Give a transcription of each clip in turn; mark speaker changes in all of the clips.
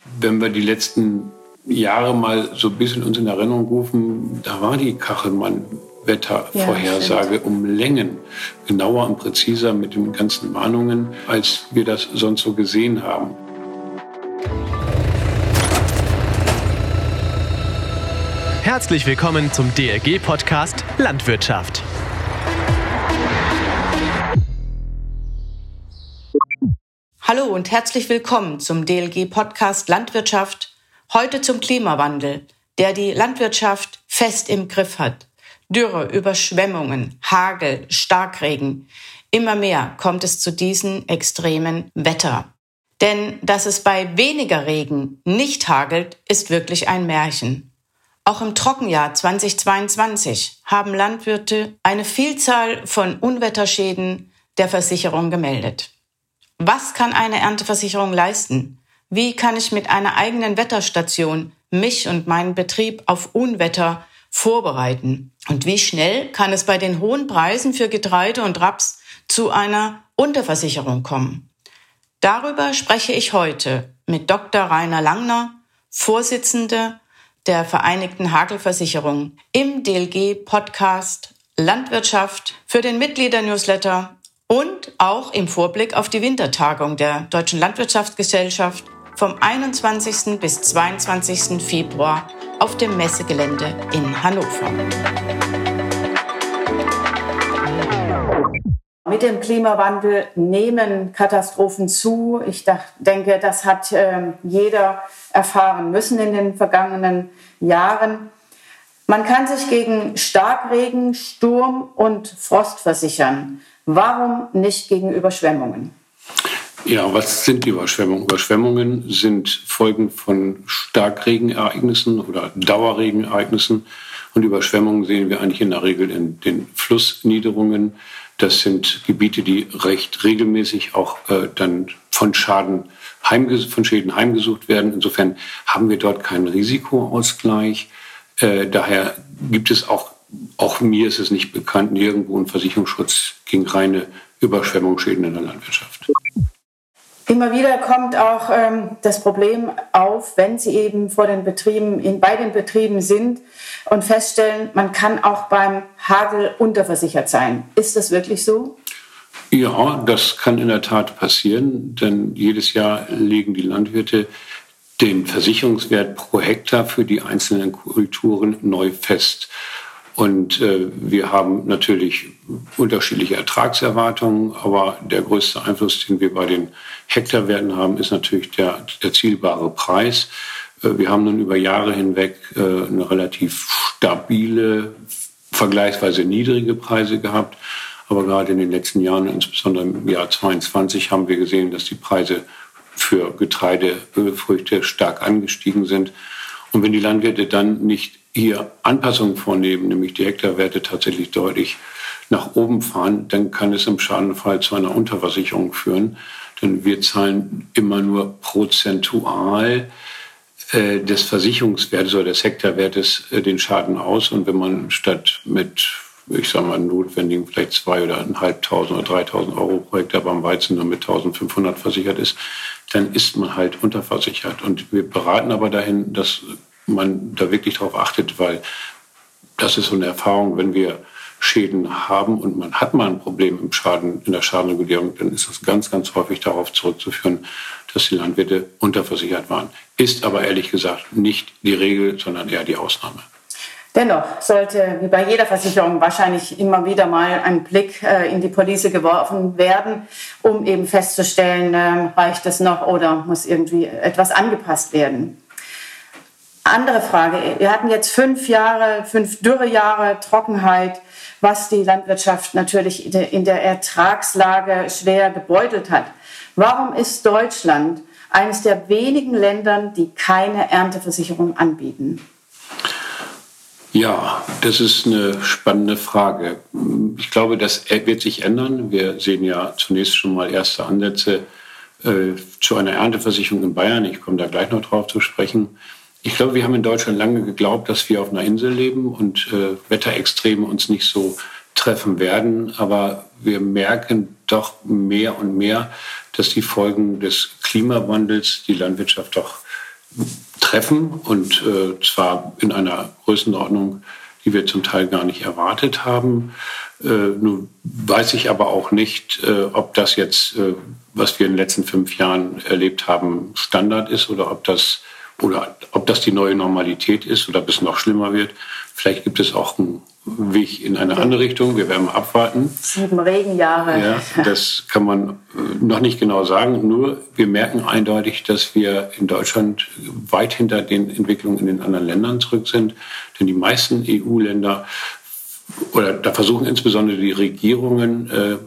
Speaker 1: Wenn wir die letzten Jahre mal so ein bisschen uns in Erinnerung rufen, da war die Kachelmann-Wettervorhersage um Längen genauer und präziser mit den ganzen Warnungen, als wir das sonst so gesehen haben.
Speaker 2: Herzlich willkommen zum DLG-Podcast Landwirtschaft.
Speaker 3: Hallo und herzlich willkommen zum DLG-Podcast Landwirtschaft. Heute zum Klimawandel, der die Landwirtschaft fest im Griff hat. Dürre, Überschwemmungen, Hagel, Starkregen. Immer mehr kommt es zu diesen extremen Wetter. Denn dass es bei weniger Regen nicht hagelt, ist wirklich ein Märchen. Auch im Trockenjahr 2022 haben Landwirte eine Vielzahl von Unwetterschäden der Versicherung gemeldet. Was kann eine Ernteversicherung leisten? Wie kann ich mit einer eigenen Wetterstation mich und meinen Betrieb auf Unwetter vorbereiten? Und wie schnell kann es bei den hohen Preisen für Getreide und Raps zu einer Unterversicherung kommen? Darüber spreche ich heute mit Dr. Rainer Langner, Vorsitzender der Vereinigten Hagelversicherung im DLG-Podcast Landwirtschaft für den Mitglieder-Newsletter und auch im Vorblick auf die Wintertagung der Deutschen Landwirtschaftsgesellschaft vom 21. bis 22. Februar auf dem Messegelände in Hannover. Mit dem Klimawandel nehmen Katastrophen zu. Ich denke, das hat jeder erfahren müssen in den vergangenen Jahren. Man kann sich gegen Starkregen, Sturm und Frost versichern. Warum nicht gegen Überschwemmungen?
Speaker 1: Ja, was sind Überschwemmungen? Überschwemmungen sind Folgen von Starkregenereignissen oder Dauerregenereignissen. Und Überschwemmungen sehen wir eigentlich in der Regel in den Flussniederungen. Das sind Gebiete, die recht regelmäßig auch dann von Schäden heimgesucht werden. Insofern haben wir dort keinen Risikoausgleich. Daher gibt es auch mir ist es nicht bekannt, nirgendwo einen Versicherungsschutz gegen reine Überschwemmungsschäden in der Landwirtschaft.
Speaker 3: Immer wieder kommt auch das Problem auf, wenn Sie eben bei den Betrieben sind und feststellen, man kann auch beim Hagel unterversichert sein. Ist das wirklich so?
Speaker 1: Ja, das kann in der Tat passieren, denn jedes Jahr legen die Landwirte den Versicherungswert pro Hektar für die einzelnen Kulturen neu fest. Und wir haben natürlich unterschiedliche Ertragserwartungen, aber der größte Einfluss, den wir bei den Hektarwerten haben, ist natürlich der erzielbare Preis. Wir haben nun über Jahre hinweg eine relativ stabile, vergleichsweise niedrige Preise gehabt. Aber gerade in den letzten Jahren, insbesondere im Jahr 2022, haben wir gesehen, dass die Preise für Getreide, Ölfrüchte stark angestiegen sind. Und wenn die Landwirte dann nicht hier Anpassungen vornehmen, nämlich die Hektarwerte tatsächlich deutlich nach oben fahren, dann kann es im Schadenfall zu einer Unterversicherung führen. Denn wir zahlen immer nur prozentual des Versicherungswertes oder des Hektarwertes den Schaden aus. Und wenn man statt mit, notwendigen vielleicht 2.000 oder 1.500 oder 3.000 Euro pro Hektar beim Weizen nur mit 1.500 versichert ist, dann ist man halt unterversichert. Und wir beraten aber dahin, dass man da wirklich darauf achtet, weil das ist so eine Erfahrung, wenn wir Schäden haben und man hat mal ein Problem in der Schadenregulierung, dann ist das ganz, ganz häufig darauf zurückzuführen, dass die Landwirte unterversichert waren. Ist aber ehrlich gesagt nicht die Regel, sondern eher die Ausnahme.
Speaker 3: Dennoch sollte, wie bei jeder Versicherung, wahrscheinlich immer wieder mal ein Blick in die Police geworfen werden, um eben festzustellen, reicht es noch oder muss irgendwie etwas angepasst werden. Andere Frage. Wir hatten jetzt 5 Dürrejahre Trockenheit, was die Landwirtschaft natürlich in der Ertragslage schwer gebeutelt hat. Warum ist Deutschland eines der wenigen Länder, die keine Ernteversicherung anbieten?
Speaker 1: Ja, das ist eine spannende Frage. Ich glaube, das wird sich ändern. Wir sehen ja zunächst schon mal erste Ansätze zu einer Ernteversicherung in Bayern. Ich komme da gleich noch drauf zu sprechen. Ich glaube, wir haben in Deutschland lange geglaubt, dass wir auf einer Insel leben und Wetterextreme uns nicht so treffen werden. Aber wir merken doch mehr und mehr, dass die Folgen des Klimawandels die Landwirtschaft doch treffen und zwar in einer Größenordnung, die wir zum Teil gar nicht erwartet haben. Nun weiß ich aber auch nicht, ob das jetzt, was wir in den letzten 5 Jahren erlebt haben, Standard ist oder ob das die neue Normalität ist oder ob es noch schlimmer wird. Vielleicht gibt es auch einen Weg in eine andere Richtung. Wir werden mal abwarten.
Speaker 3: 7 Regenjahre.
Speaker 1: Ja, das kann man noch nicht genau sagen. Nur wir merken eindeutig, dass wir in Deutschland weit hinter den Entwicklungen in den anderen Ländern zurück sind. Denn die meisten EU-Länder oder da versuchen insbesondere die Regierungen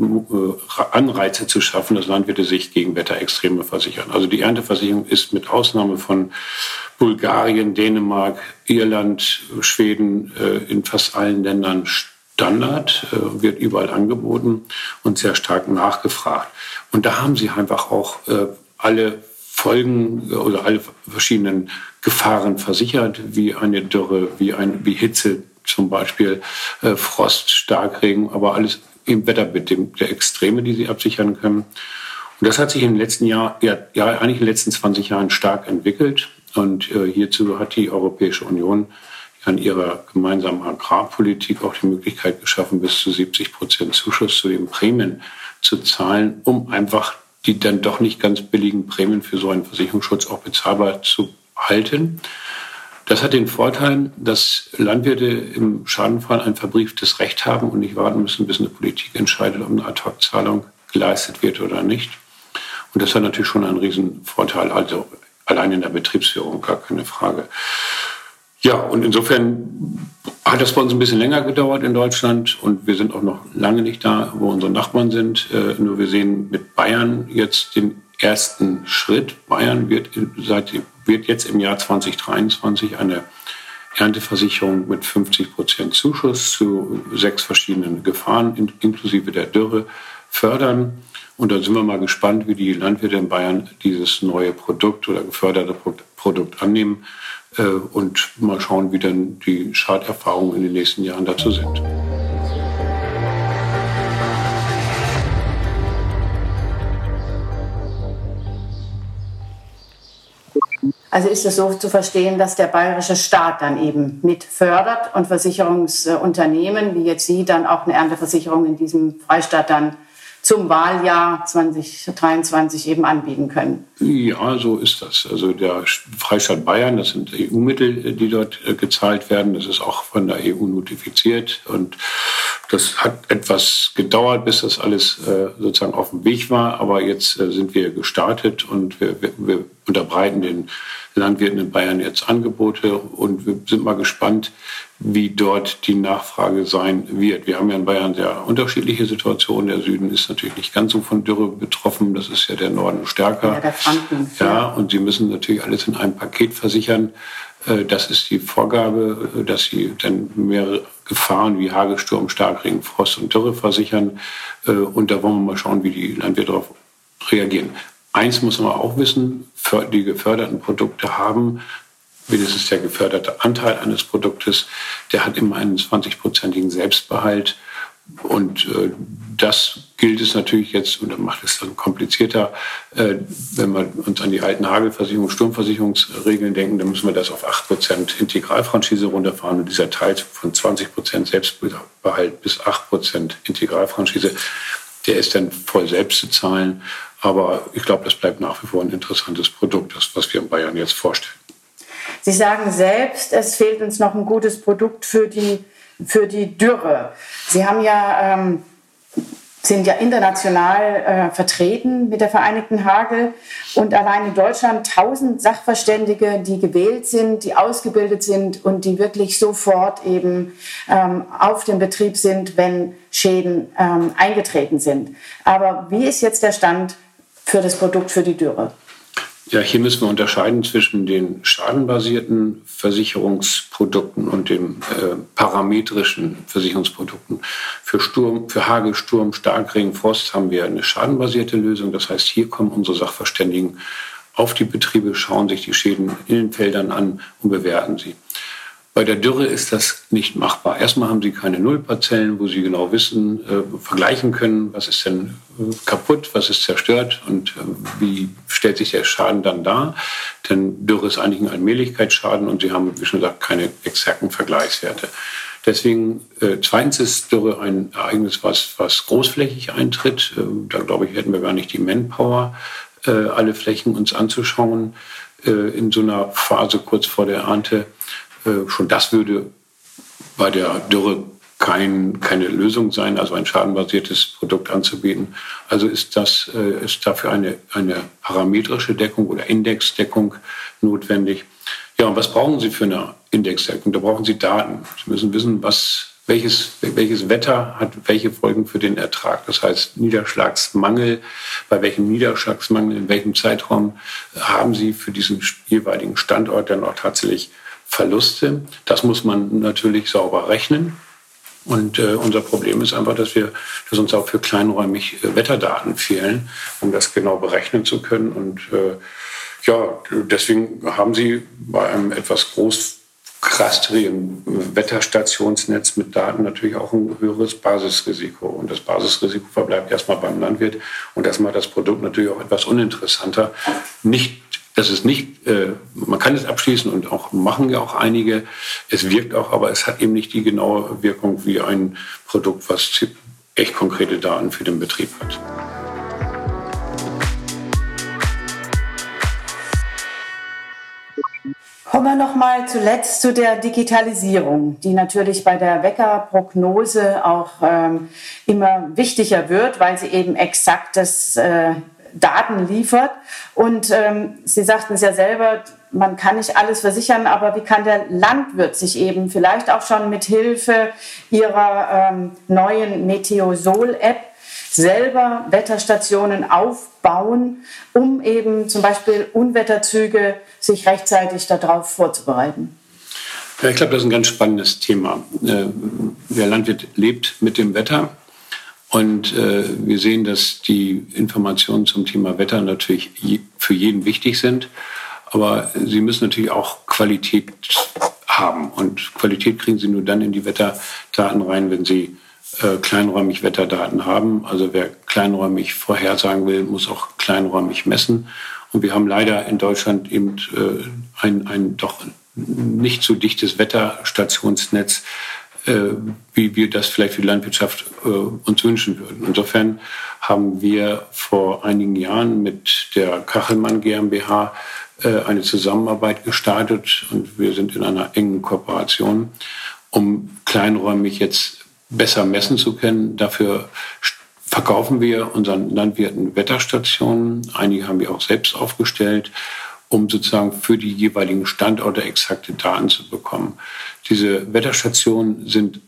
Speaker 1: Anreize zu schaffen, dass Landwirte sich gegen Wetterextreme versichern. Also die Ernteversicherung ist mit Ausnahme von Bulgarien, Dänemark, Irland, Schweden in fast allen Ländern Standard, wird überall angeboten und sehr stark nachgefragt. Und da haben sie einfach auch alle Folgen oder alle verschiedenen Gefahren versichert, wie eine Dürre, wie Hitze, zum Beispiel Frost, Starkregen, aber alles im wetterbedingte Extreme, die sie absichern können. Und das hat sich im letzten Jahr, eigentlich in den letzten 20 Jahren stark entwickelt. Und hierzu hat die Europäische Union an ihrer gemeinsamen Agrarpolitik auch die Möglichkeit geschaffen, bis zu 70% Zuschuss zu den Prämien zu zahlen, um einfach die dann doch nicht ganz billigen Prämien für so einen Versicherungsschutz auch bezahlbar zu halten. Das hat den Vorteil, dass Landwirte im Schadenfall ein verbrieftes Recht haben und nicht warten müssen, bis eine Politik entscheidet, ob eine Ad-hoc-Zahlung geleistet wird oder nicht. Und das hat natürlich schon einen riesen Vorteil, also allein in der Betriebsführung, gar keine Frage. Ja, und insofern hat das bei uns ein bisschen länger gedauert in Deutschland und wir sind auch noch lange nicht da, wo unsere Nachbarn sind. Nur wir sehen mit Bayern jetzt den ersten Schritt. Bayern wird jetzt im Jahr 2023 eine Ernteversicherung mit 50% Zuschuss zu 6 verschiedenen Gefahren, inklusive der Dürre, fördern. Und da sind wir mal gespannt, wie die Landwirte in Bayern dieses neue Produkt oder geförderte Produkt annehmen und mal schauen, wie dann die Schaderfahrungen in den nächsten Jahren dazu sind.
Speaker 3: Also ist es so zu verstehen, dass der bayerische Staat dann eben mit fördert und Versicherungsunternehmen, wie jetzt Sie, dann auch eine Ernteversicherung in diesem Freistaat dann zum Wahljahr 2023 eben anbieten können?
Speaker 1: Ja, so ist das. Also der Freistaat Bayern, das sind EU-Mittel, die dort gezahlt werden. Das ist auch von der EU notifiziert. Und das hat etwas gedauert, bis das alles sozusagen auf dem Weg war. Aber jetzt sind wir gestartet und wir unterbreiten den Landwirten in Bayern jetzt Angebote. Und wir sind mal gespannt, wie dort die Nachfrage sein wird. Wir haben ja in Bayern sehr unterschiedliche Situationen. Der Süden ist natürlich nicht ganz so von Dürre betroffen. Das ist ja der Norden stärker.
Speaker 3: Ja, der Franken.
Speaker 1: Ja, und sie müssen natürlich alles in einem Paket versichern. Das ist die Vorgabe, dass sie dann mehrere Gefahren wie Hagelsturm, Starkregen, Frost und Dürre versichern. Und da wollen wir mal schauen, wie die Landwirte darauf reagieren. Eins muss man auch wissen, die geförderten Produkte haben, wenigstens der geförderte Anteil eines Produktes, der hat immer einen 20-prozentigen Selbstbehalt. Und das gilt es natürlich jetzt, und das macht es dann komplizierter, wenn wir uns an die alten Hagelversicherungs-, Sturmversicherungsregeln denken, dann müssen wir das auf 8% Integralfranchise runterfahren. Und dieser Teil von 20% Selbstbehalt bis 8% Integralfranchise, der ist dann voll selbst zu zahlen. Aber ich glaube, das bleibt nach wie vor ein interessantes Produkt, das, was wir in Bayern jetzt vorstellen.
Speaker 3: Sie sagen selbst, es fehlt uns noch ein gutes Produkt für die Dürre. Sie haben sind ja international vertreten mit der Vereinigten Hagel und allein in Deutschland 1000 Sachverständige, die gewählt sind, die ausgebildet sind und die wirklich sofort eben auf dem Betrieb sind, wenn Schäden eingetreten sind. Aber wie ist jetzt der Stand für das Produkt für die Dürre?
Speaker 1: Ja, hier müssen wir unterscheiden zwischen den schadenbasierten Versicherungsprodukten und den parametrischen Versicherungsprodukten. Für Hagel, Sturm, Starkregen, Frost haben wir eine schadenbasierte Lösung. Das heißt, hier kommen unsere Sachverständigen auf die Betriebe, schauen sich die Schäden in den Feldern an und bewerten sie. Bei der Dürre ist das nicht machbar. Erstmal haben Sie keine Nullparzellen, wo Sie genau wissen, vergleichen können, was ist denn kaputt, was ist zerstört und wie stellt sich der Schaden dann dar. Denn Dürre ist eigentlich ein Allmählichkeitsschaden und Sie haben, wie schon gesagt, keine exakten Vergleichswerte. Deswegen, zweitens ist Dürre ein Ereignis, was großflächig eintritt. Da, glaube ich, hätten wir gar nicht die Manpower, alle Flächen uns anzuschauen in so einer Phase kurz vor der Ernte. Schon das würde bei der Dürre keine Lösung sein, also ein schadenbasiertes Produkt anzubieten. Also ist dafür eine parametrische Deckung oder Indexdeckung notwendig. Ja, und was brauchen Sie für eine Indexdeckung? Da brauchen Sie Daten. Sie müssen wissen, welches Wetter hat welche Folgen für den Ertrag. Das heißt, Niederschlagsmangel, bei welchem Niederschlagsmangel, in welchem Zeitraum haben Sie für diesen jeweiligen Standort dann auch tatsächlich Verluste. Das muss man natürlich sauber rechnen. Und unser Problem ist einfach, dass uns auch für kleinräumig Wetterdaten fehlen, um das genau berechnen zu können. Und deswegen haben Sie bei einem etwas großrastrigen Wetterstationsnetz mit Daten natürlich auch ein höheres Basisrisiko. Und das Basisrisiko verbleibt erstmal beim Landwirt und das macht das Produkt natürlich auch etwas uninteressanter. Man kann es abschließen und auch machen ja auch einige. Es wirkt auch, aber es hat eben nicht die genaue Wirkung wie ein Produkt, was echt konkrete Daten für den Betrieb hat.
Speaker 3: Kommen wir noch mal zuletzt zu der Digitalisierung, die natürlich bei der Wetterprognose auch immer wichtiger wird, weil sie eben exaktes Daten liefert. Und Sie sagten es ja selber, man kann nicht alles versichern, aber wie kann der Landwirt sich eben vielleicht auch schon mit Hilfe Ihrer neuen Meteosol-App selber Wetterstationen aufbauen, um eben zum Beispiel Unwetterzüge sich rechtzeitig darauf vorzubereiten?
Speaker 1: Ja, ich glaube, das ist ein ganz spannendes Thema. Der Landwirt lebt mit dem Wetter. Und wir sehen, dass die Informationen zum Thema Wetter natürlich für jeden wichtig sind. Aber sie müssen natürlich auch Qualität haben. Und Qualität kriegen Sie nur dann in die Wetterdaten rein, wenn Sie kleinräumig Wetterdaten haben. Also wer kleinräumig vorhersagen will, muss auch kleinräumig messen. Und wir haben leider in Deutschland eben ein doch nicht so dichtes Wetterstationsnetz, wie wir das vielleicht für die Landwirtschaft uns wünschen würden. Insofern haben wir vor einigen Jahren mit der Kachelmann GmbH eine Zusammenarbeit gestartet und wir sind in einer engen Kooperation, um kleinräumig jetzt besser messen zu können. Dafür verkaufen wir unseren Landwirten Wetterstationen. Einige haben wir auch selbst aufgestellt, um sozusagen für die jeweiligen Standorte exakte Daten zu bekommen. Diese Wetterstationen sind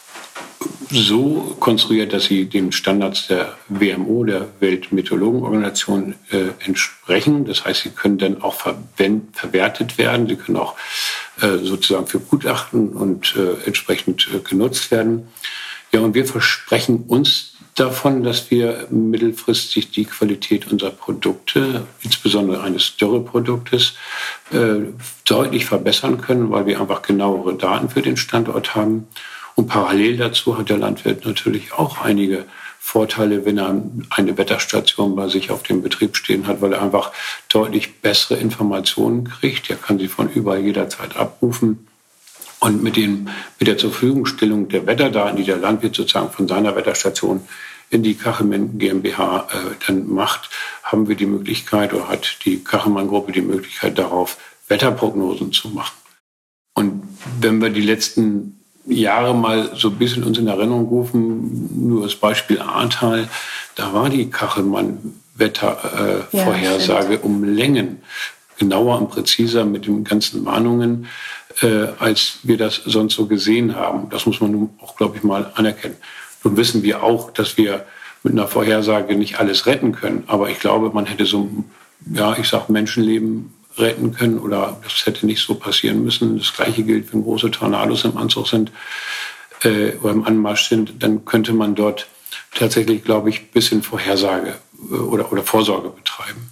Speaker 1: so konstruiert, dass sie den Standards der WMO, der Weltmeteorologenorganisation, entsprechen. Das heißt, sie können dann auch verwertet werden. Sie können auch sozusagen für Gutachten und entsprechend genutzt werden. Ja, und wir versprechen uns davon, dass wir mittelfristig die Qualität unserer Produkte, insbesondere eines Dürreproduktes, deutlich verbessern können, weil wir einfach genauere Daten für den Standort haben. Und parallel dazu hat der Landwirt natürlich auch einige Vorteile, wenn er eine Wetterstation bei sich auf dem Betrieb stehen hat, weil er einfach deutlich bessere Informationen kriegt. Er kann sie von überall jederzeit abrufen. Und mit der Zurverfügungstellung der Wetterdaten, die der Landwirt sozusagen von seiner Wetterstation in die Kachelmann GmbH dann macht, haben wir die Möglichkeit oder hat die Kachelmann-Gruppe die Möglichkeit darauf, Wetterprognosen zu machen. Und wenn wir die letzten Jahre mal so ein bisschen uns in Erinnerung rufen, nur das Beispiel Ahrtal, da war die Kachelmann-Wettervorhersage um Längen genauer und präziser mit den ganzen Warnungen, als wir das sonst so gesehen haben. Das muss man nun auch, glaube ich, mal anerkennen. Nun wissen wir auch, dass wir mit einer Vorhersage nicht alles retten können. Aber ich glaube, man hätte Menschenleben retten können oder das hätte nicht so passieren müssen. Das Gleiche gilt, wenn große Tornados im Anzug sind oder im Anmarsch sind, dann könnte man dort tatsächlich, glaube ich, ein bisschen Vorhersage oder Vorsorge betreiben.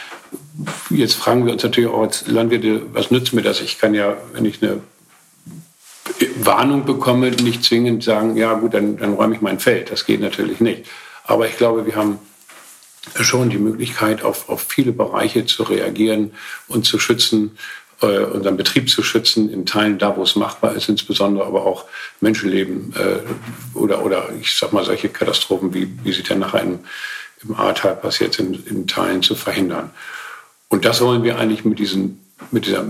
Speaker 1: Jetzt fragen wir uns natürlich auch als Landwirte, was nützt mir das? Ich kann ja, wenn ich eine Warnung bekomme, nicht zwingend sagen, ja gut, dann räume ich mein Feld. Das geht natürlich nicht. Aber ich glaube, wir haben schon die Möglichkeit, auf viele Bereiche zu reagieren und zu schützen, unseren Betrieb zu schützen, in Teilen da, wo es machbar ist, insbesondere aber auch Menschenleben oder ich sag mal solche Katastrophen, wie sie dann nachher im Ahrtal passiert sind, in Teilen zu verhindern. Und das wollen wir eigentlich mit dieser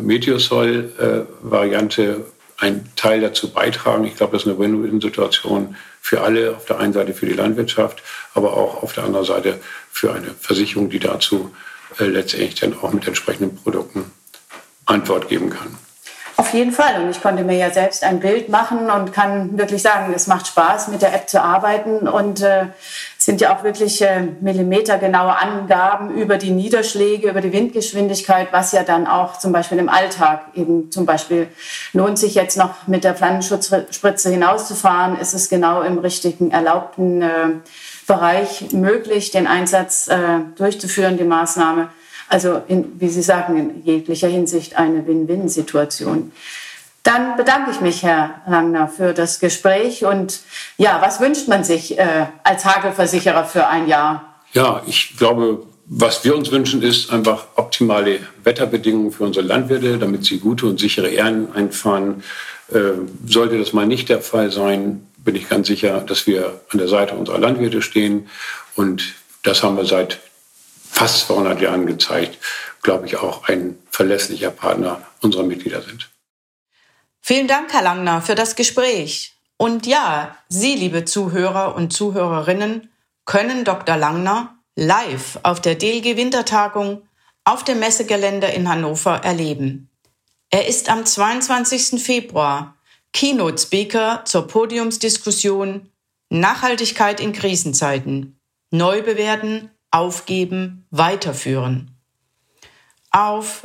Speaker 1: Meteosol-Variante einen Teil dazu beitragen. Ich glaube, das ist eine Win-Win-Situation für alle. Auf der einen Seite für die Landwirtschaft, aber auch auf der anderen Seite für eine Versicherung, die dazu letztendlich dann auch mit entsprechenden Produkten Antwort geben kann.
Speaker 3: Auf jeden Fall. Und ich konnte mir ja selbst ein Bild machen und kann wirklich sagen, es macht Spaß, mit der App zu arbeiten. Und es sind ja auch wirklich millimetergenaue Angaben über die Niederschläge, über die Windgeschwindigkeit, was ja dann auch zum Beispiel im Alltag eben zum Beispiel lohnt sich jetzt noch mit der Pflanzenschutzspritze hinauszufahren, ist es genau im richtigen erlaubten Bereich möglich, den Einsatz durchzuführen, die Maßnahme. Also, wie Sie sagen, in jeglicher Hinsicht eine Win-Win-Situation. Dann bedanke ich mich, Herr Langner, für das Gespräch. Und ja, was wünscht man sich als Hagelversicherer für ein Jahr?
Speaker 1: Ja, ich glaube, was wir uns wünschen, ist einfach optimale Wetterbedingungen für unsere Landwirte, damit sie gute und sichere Ernten einfahren. Sollte das mal nicht der Fall sein, bin ich ganz sicher, dass wir an der Seite unserer Landwirte stehen. Und das haben wir seit fast 200 Jahren gezeigt, glaube ich, auch ein verlässlicher Partner unserer Mitglieder sind.
Speaker 3: Vielen Dank, Herr Langner, für das Gespräch. Und ja, Sie, liebe Zuhörer und Zuhörerinnen, können Dr. Langner live auf der DLG-Wintertagung auf dem Messegelände in Hannover erleben. Er ist am 22. Februar Keynote-Speaker zur Podiumsdiskussion Nachhaltigkeit in Krisenzeiten. Neu bewerten, aufgeben, weiterführen. Auf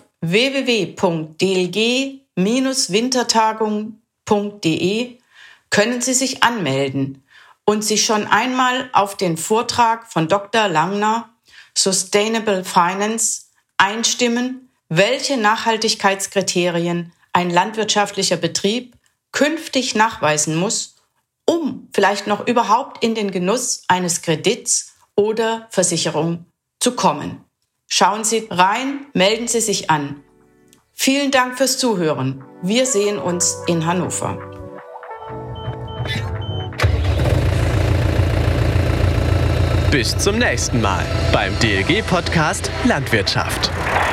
Speaker 3: www.dlg-wintertagung.de können Sie sich anmelden und sich schon einmal auf den Vortrag von Dr. Langner Sustainable Finance einstimmen, welche Nachhaltigkeitskriterien ein landwirtschaftlicher Betrieb künftig nachweisen muss, um vielleicht noch überhaupt in den Genuss eines Kredits oder Versicherung zu kommen. Schauen Sie rein, melden Sie sich an. Vielen Dank fürs Zuhören. Wir sehen uns in Hannover.
Speaker 2: Bis zum nächsten Mal beim DLG-Podcast Landwirtschaft.